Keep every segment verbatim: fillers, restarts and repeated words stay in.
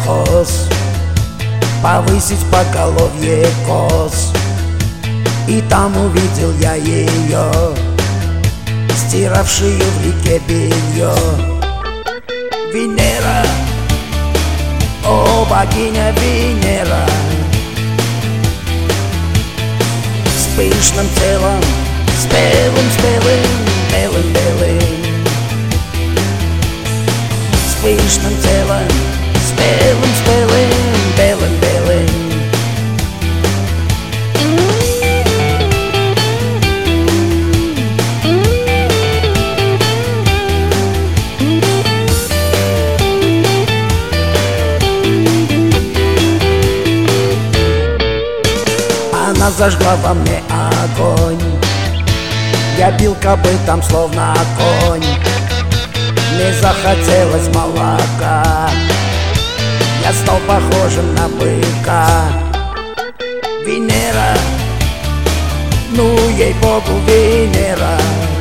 кос, повысить поголовье кос. И там увидел я ее, стиравшую в реке белье. Венера, о богиня Венера, с пышным телом, с белым, с белым, белым, белым, с пышным телом, с белым, с белым, белым, белым. Она зажгла во мне огонь, я бил копытом, словно конь. Мне захотелось молока, я стал похожим на быка. Венера, ну ей-богу, Венера,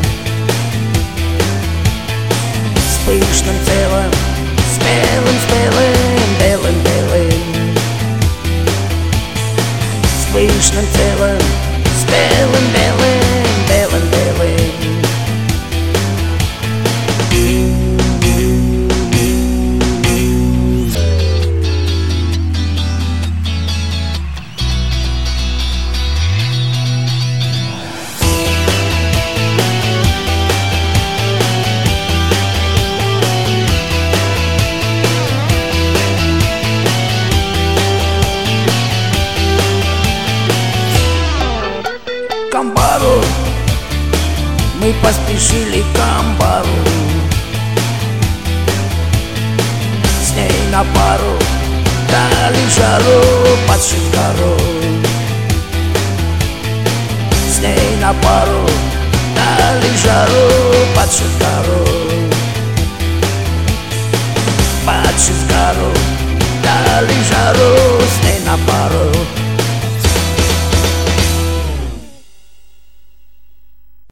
с пышным телом, с белым, с белым, белым, белым, с пышным телом, с белым, белым, белым, белым. К амбару мы поспешили, к амбару, с ней на пару дали жару под шикару. С ней на пару дали жару под шикару, под шикару дали жару